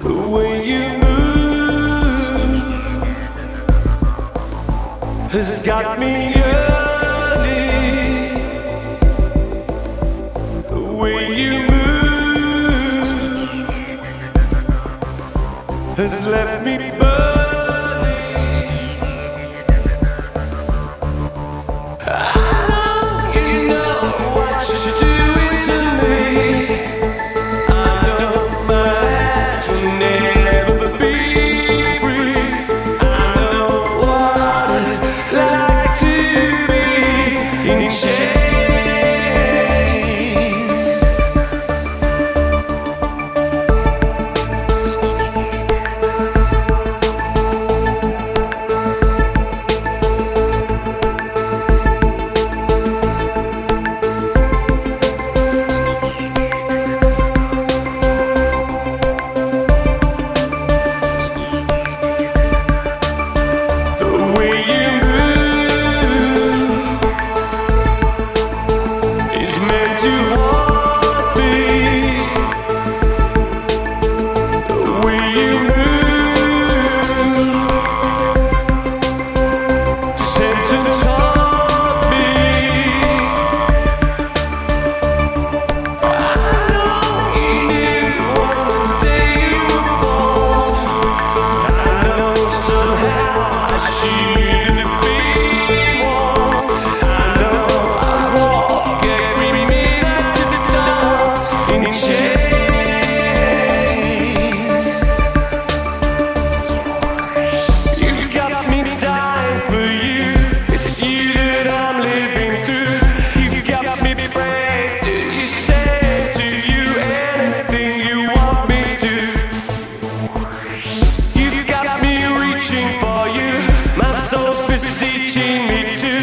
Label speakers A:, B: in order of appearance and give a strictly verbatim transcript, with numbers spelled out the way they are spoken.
A: The way you move has got me yearning. The way you move has left me burning. I know you know what you're doing to me. I know my hands will never be free. I know what it's like to be in chains. Beseeching me to